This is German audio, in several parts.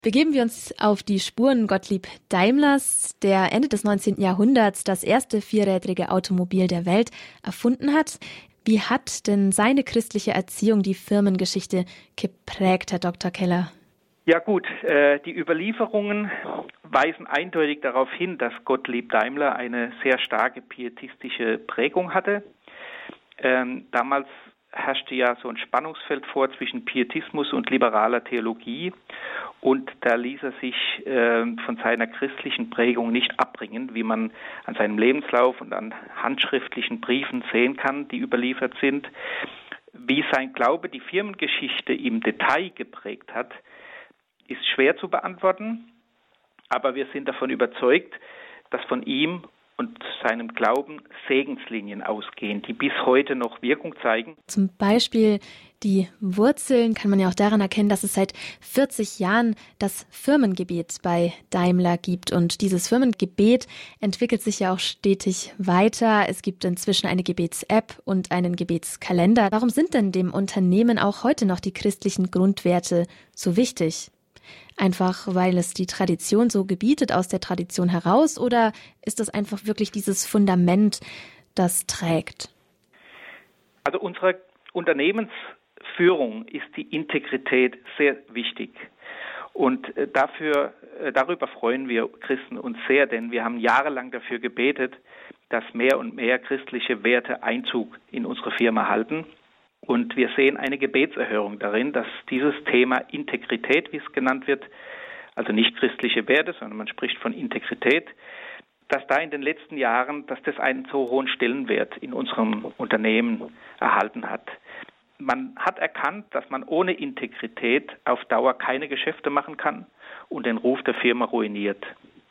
Begeben wir uns auf die Spuren Gottlieb Daimlers, der Ende des 19. Jahrhunderts das erste vierrädrige Automobil der Welt erfunden hat. Wie hat denn seine christliche Erziehung die Firmengeschichte geprägt, Herr Dr. Keller? Ja gut, die Überlieferungen weisen eindeutig darauf hin, dass Gottlieb Daimler eine sehr starke pietistische Prägung hatte. Damals herrschte ja so ein Spannungsfeld vor zwischen Pietismus und liberaler Theologie, und da ließ er sich von seiner christlichen Prägung nicht abbringen, wie man an seinem Lebenslauf und an handschriftlichen Briefen sehen kann, die überliefert sind. Wie sein Glaube die Firmengeschichte im Detail geprägt hat, ist schwer zu beantworten, aber wir sind davon überzeugt, dass von ihm und seinem Glauben Segenslinien ausgehen, die bis heute noch Wirkung zeigen. Zum Beispiel die Wurzeln kann man ja auch daran erkennen, dass es seit 40 Jahren das Firmengebet bei Daimler gibt. Und dieses Firmengebet entwickelt sich ja auch stetig weiter. Es gibt inzwischen eine Gebets-App und einen Gebetskalender. Warum sind denn dem Unternehmen auch heute noch die christlichen Grundwerte so wichtig? Einfach, weil es die Tradition so gebietet, aus der Tradition heraus, oder ist das einfach wirklich dieses Fundament, das trägt? Also unserer Unternehmensführung ist die Integrität sehr wichtig. Und darüber freuen wir Christen uns sehr, denn wir haben jahrelang dafür gebetet, dass mehr und mehr christliche Werte Einzug in unsere Firma halten. Und wir sehen eine Gebetserhörung darin, dass dieses Thema Integrität, wie es genannt wird, also nicht christliche Werte, sondern man spricht von Integrität, dass da in den letzten Jahren, dass das einen so hohen Stellenwert in unserem Unternehmen erhalten hat. Man hat erkannt, dass man ohne Integrität auf Dauer keine Geschäfte machen kann und den Ruf der Firma ruiniert.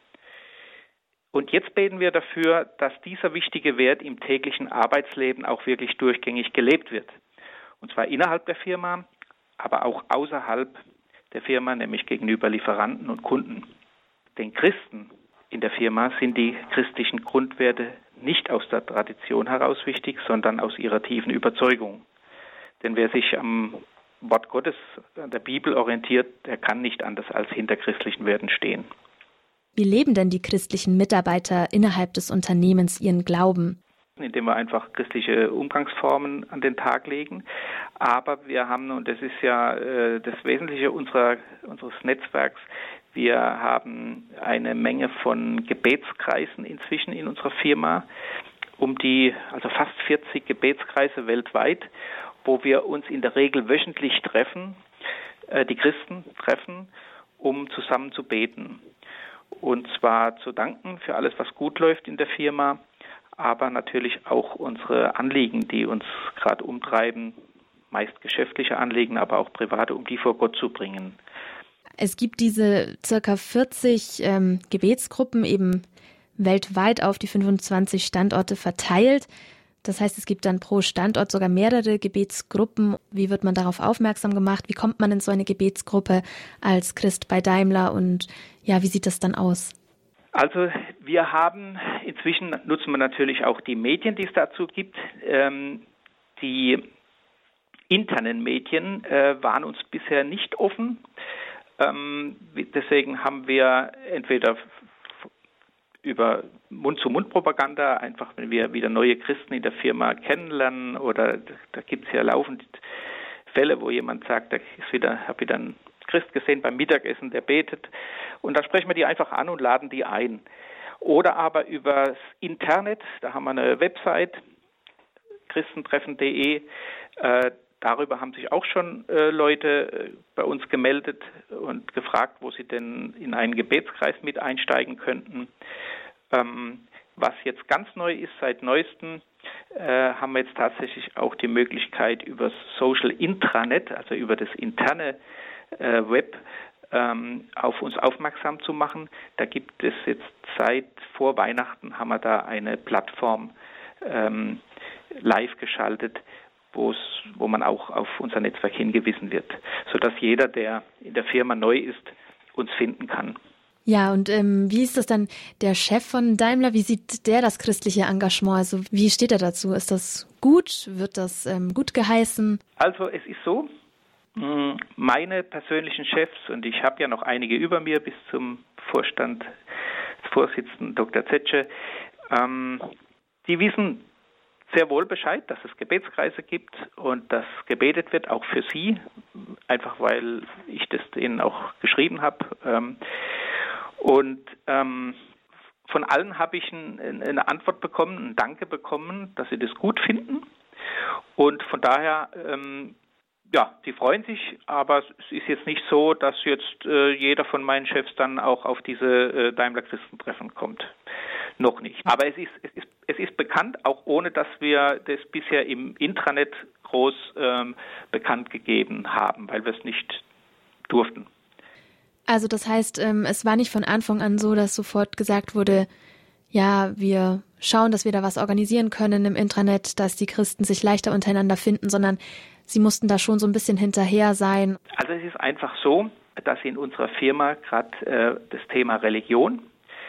Und jetzt beten wir dafür, dass dieser wichtige Wert im täglichen Arbeitsleben auch wirklich durchgängig gelebt wird. Und zwar innerhalb der Firma, aber auch außerhalb der Firma, nämlich gegenüber Lieferanten und Kunden. Den Christen in der Firma sind die christlichen Grundwerte nicht aus der Tradition heraus wichtig, sondern aus ihrer tiefen Überzeugung. Denn wer sich am Wort Gottes, an der Bibel orientiert, der kann nicht anders als hinter christlichen Werten stehen. Wie leben denn die christlichen Mitarbeiter innerhalb des Unternehmens ihren Glauben? Indem wir einfach christliche Umgangsformen an den Tag legen. Aber wir haben, und das ist ja das Wesentliche unseres Netzwerks, wir haben eine Menge von Gebetskreisen inzwischen in unserer Firma, also fast 40 Gebetskreise weltweit, wo wir uns in der Regel wöchentlich treffen, die Christen treffen, um zusammen zu beten. Und zwar zu danken für alles, was gut läuft in der Firma, aber natürlich auch unsere Anliegen, die uns gerade umtreiben, meist geschäftliche Anliegen, aber auch private, um die vor Gott zu bringen. Es gibt diese circa 40 Gebetsgruppen eben weltweit auf die 25 Standorte verteilt. Das heißt, es gibt dann pro Standort sogar mehrere Gebetsgruppen. Wie wird man darauf aufmerksam gemacht? Wie kommt man in so eine Gebetsgruppe als Christ bei Daimler? Und ja, wie sieht das dann aus? Also inzwischen nutzen wir natürlich auch die Medien, die es dazu gibt. Die internen Medien waren uns bisher nicht offen. Deswegen haben wir entweder über Mund-zu-Mund-Propaganda, einfach wenn wir wieder neue Christen in der Firma kennenlernen, oder da gibt es ja laufend Fälle, wo jemand sagt, habe wieder einen Christ gesehen beim Mittagessen, der betet, und dann sprechen wir die einfach an und laden die ein. Oder aber übers Internet, da haben wir eine Website, christentreffen.de, darüber haben sich auch schon Leute bei uns gemeldet und gefragt, wo sie denn in einen Gebetskreis mit einsteigen könnten. Was jetzt ganz neu ist, seit neuestem, haben wir jetzt tatsächlich auch die Möglichkeit, über das Social Intranet, also über das interne Web, auf uns aufmerksam zu machen. Da gibt es jetzt seit vor Weihnachten, haben wir da eine Plattform live geschaltet, wo man auch auf unser Netzwerk hingewiesen wird, sodass jeder, der in der Firma neu ist, uns finden kann. Ja, und wie ist das dann der Chef von Daimler? Wie sieht der das christliche Engagement? Also wie steht er dazu? Ist das gut? Wird das gut geheißen? Also es ist so, Meine persönlichen Chefs, und ich habe ja noch einige über mir bis zum Vorsitzenden Dr. Zetsche, die wissen sehr wohl Bescheid, dass es Gebetskreise gibt und dass gebetet wird, auch für sie, einfach weil ich das denen auch geschrieben habe. Von allen habe ich eine Antwort bekommen, ein Danke bekommen, dass sie das gut finden. Und von daher, die freuen sich, aber es ist jetzt nicht so, dass jetzt jeder von meinen Chefs dann auch auf diese Daimler-Christentreffen kommt. Noch nicht. Aber es ist bekannt, auch ohne dass wir das bisher im Intranet groß bekannt gegeben haben, weil wir es nicht durften. Also das heißt, es war nicht von Anfang an so, dass sofort gesagt wurde, ja, wir schauen, dass wir da was organisieren können im Intranet, dass die Christen sich leichter untereinander finden, sondern Sie mussten da schon so ein bisschen hinterher sein. Also es ist einfach so, dass in unserer Firma gerade das Thema Religion,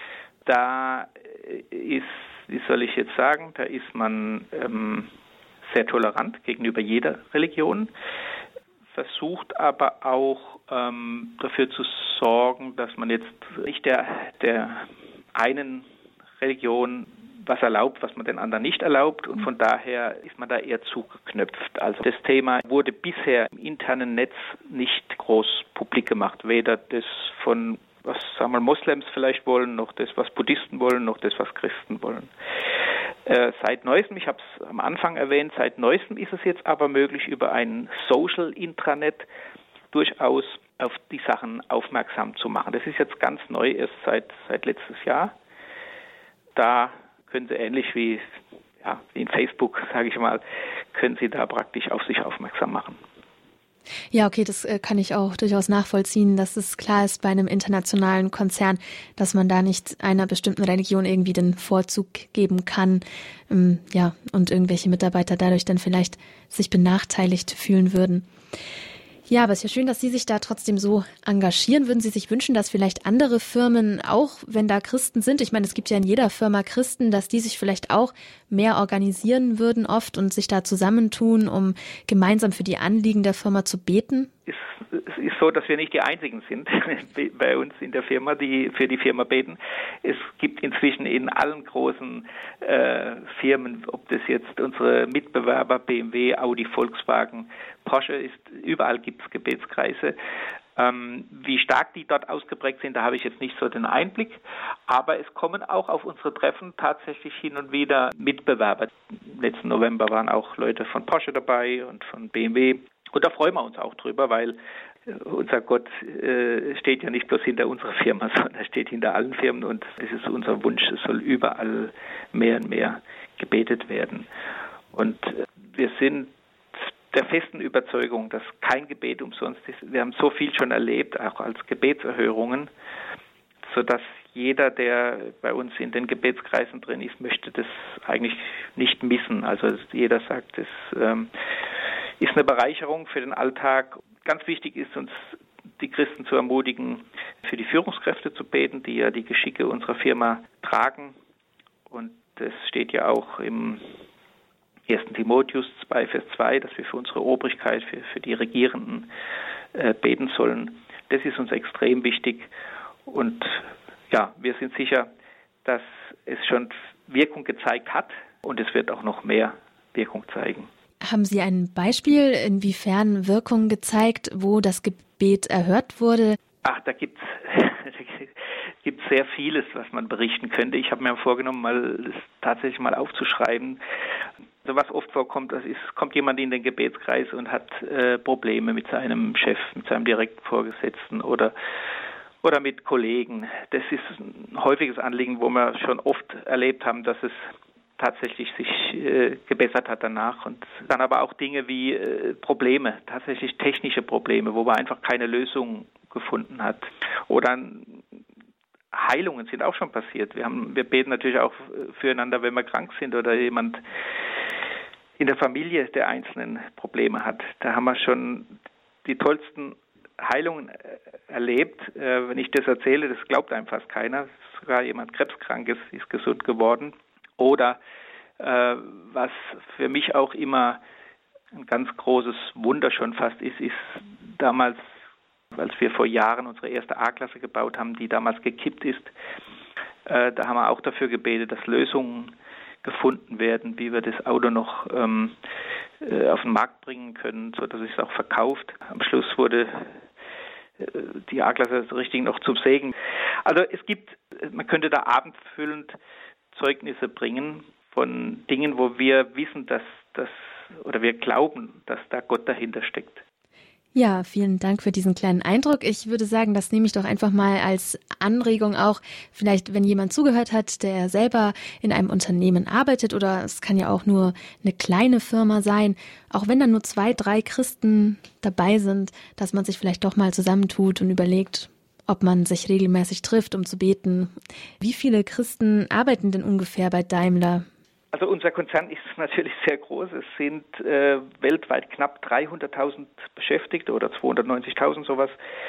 da ist, wie soll ich jetzt sagen, da ist man sehr tolerant gegenüber jeder Religion, versucht aber auch dafür zu sorgen, dass man jetzt nicht der einen Religion was erlaubt, was man den anderen nicht erlaubt, und von daher ist man da eher zugeknöpft. Also das Thema wurde bisher im internen Netz nicht groß publik gemacht, weder das von was sagen wir Moslems vielleicht wollen, noch das, was Buddhisten wollen, noch das, was Christen wollen. Seit Neuestem, ich habe es am Anfang erwähnt, seit Neuestem ist es jetzt aber möglich, über ein Social-Intranet durchaus auf die Sachen aufmerksam zu machen. Das ist jetzt ganz neu, erst seit letztes Jahr. Da können Sie ähnlich wie in Facebook, sage ich mal, können Sie da praktisch auf sich aufmerksam machen. Ja, okay, das kann ich auch durchaus nachvollziehen, dass es klar ist bei einem internationalen Konzern, dass man da nicht einer bestimmten Religion irgendwie den Vorzug geben kann, und irgendwelche Mitarbeiter dadurch dann vielleicht sich benachteiligt fühlen würden. Ja, aber es ist ja schön, dass Sie sich da trotzdem so engagieren. Würden Sie sich wünschen, dass vielleicht andere Firmen auch, wenn da Christen sind, ich meine, es gibt ja in jeder Firma Christen, dass die sich vielleicht auch mehr organisieren würden oft und sich da zusammentun, um gemeinsam für die Anliegen der Firma zu beten? Es ist so, dass wir nicht die Einzigen sind bei uns in der Firma, die für die Firma beten. Es gibt inzwischen in allen großen Firmen, ob das jetzt unsere Mitbewerber BMW, Audi, Volkswagen, Porsche ist, überall gibt es Gebetskreise. Wie stark die dort ausgeprägt sind, da habe ich jetzt nicht so den Einblick. Aber es kommen auch auf unsere Treffen tatsächlich hin und wieder Mitbewerber. Letzten November waren auch Leute von Porsche dabei und von BMW. Und da freuen wir uns auch drüber, weil unser Gott steht ja nicht bloß hinter unserer Firma, sondern er steht hinter allen Firmen, und das ist unser Wunsch, es soll überall mehr und mehr gebetet werden. Und wir sind der festen Überzeugung, dass kein Gebet umsonst ist. Wir haben so viel schon erlebt, auch als Gebetserhörungen, sodass jeder, der bei uns in den Gebetskreisen drin ist, möchte das eigentlich nicht missen. Also jeder sagt, das ist eine Bereicherung für den Alltag. Ganz wichtig ist uns, die Christen zu ermutigen, für die Führungskräfte zu beten, die ja die Geschicke unserer Firma tragen. Und das steht ja auch im 1. Timotheus 2, Vers 2, dass wir für unsere Obrigkeit, für die Regierenden beten sollen. Das ist uns extrem wichtig. Und ja, wir sind sicher, dass es schon Wirkung gezeigt hat, und es wird auch noch mehr Wirkung zeigen. Haben Sie ein Beispiel, inwiefern Wirkung gezeigt, wo das Gebet erhört wurde? Da gibt's sehr vieles, was man berichten könnte. Ich habe mir vorgenommen, das tatsächlich mal aufzuschreiben. Also was oft vorkommt, kommt jemand in den Gebetskreis und hat Probleme mit seinem Chef, mit seinem direkten Vorgesetzten oder mit Kollegen. Das ist ein häufiges Anliegen, wo wir schon oft erlebt haben, dass es tatsächlich sich gebessert hat danach. Und dann aber auch Dinge wie Probleme, tatsächlich technische Probleme, wo man einfach keine Lösung gefunden hat. Oder Heilungen sind auch schon passiert. Wir beten natürlich auch füreinander, wenn wir krank sind oder jemand in der Familie der Einzelnen Probleme hat. Da haben wir schon die tollsten Heilungen erlebt. Wenn ich das erzähle, das glaubt einem fast keiner. Sogar jemand Krebskrankes ist gesund geworden. Oder was für mich auch immer ein ganz großes Wunder schon fast ist damals, als wir vor Jahren unsere erste A-Klasse gebaut haben, die damals gekippt ist, da haben wir auch dafür gebetet, dass Lösungen gefunden werden, wie wir das Auto noch auf den Markt bringen können, sodass es auch verkauft. Am Schluss wurde die A-Klasse richtig noch zum Segen. Also man könnte da abendfüllend Zeugnisse bringen von Dingen, wo wir wissen, oder wir glauben, dass da Gott dahinter steckt. Ja, vielen Dank für diesen kleinen Eindruck. Ich würde sagen, das nehme ich doch einfach mal als Anregung auch, vielleicht wenn jemand zugehört hat, der selber in einem Unternehmen arbeitet, oder es kann ja auch nur eine kleine Firma sein, auch wenn da nur 2, 3 Christen dabei sind, dass man sich vielleicht doch mal zusammentut und überlegt, ob man sich regelmäßig trifft, um zu beten. Wie viele Christen arbeiten denn ungefähr bei Daimler? Also unser Konzern ist natürlich sehr groß. Es sind weltweit knapp 300.000 Beschäftigte oder 290.000 sowas.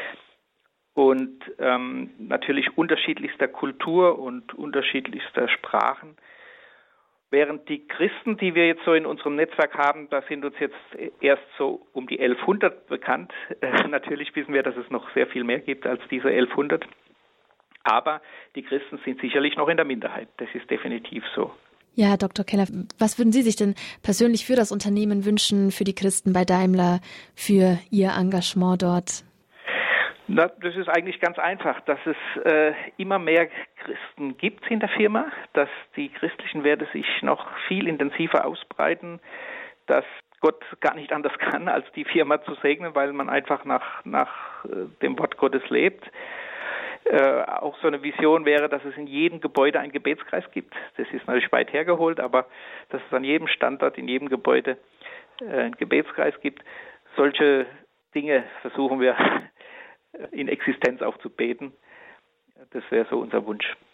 Und natürlich unterschiedlichster Kultur und unterschiedlichster Sprachen. Während die Christen, die wir jetzt so in unserem Netzwerk haben, da sind uns jetzt erst so um die 1100 bekannt. Natürlich wissen wir, dass es noch sehr viel mehr gibt als diese 1100. Aber die Christen sind sicherlich noch in der Minderheit. Das ist definitiv so. Ja, Herr Dr. Keller, was würden Sie sich denn persönlich für das Unternehmen wünschen, für die Christen bei Daimler, für Ihr Engagement dort? Na, das ist eigentlich ganz einfach, dass es immer mehr Christen gibt in der Firma, dass die christlichen Werte sich noch viel intensiver ausbreiten, dass Gott gar nicht anders kann, als die Firma zu segnen, weil man einfach nach dem Wort Gottes lebt. Auch so eine Vision wäre, dass es in jedem Gebäude einen Gebetskreis gibt. Das ist natürlich weit hergeholt, aber dass es an jedem Standort, in jedem Gebäude einen Gebetskreis gibt. Solche Dinge versuchen wir in Existenz auch zu beten. Das wäre so unser Wunsch.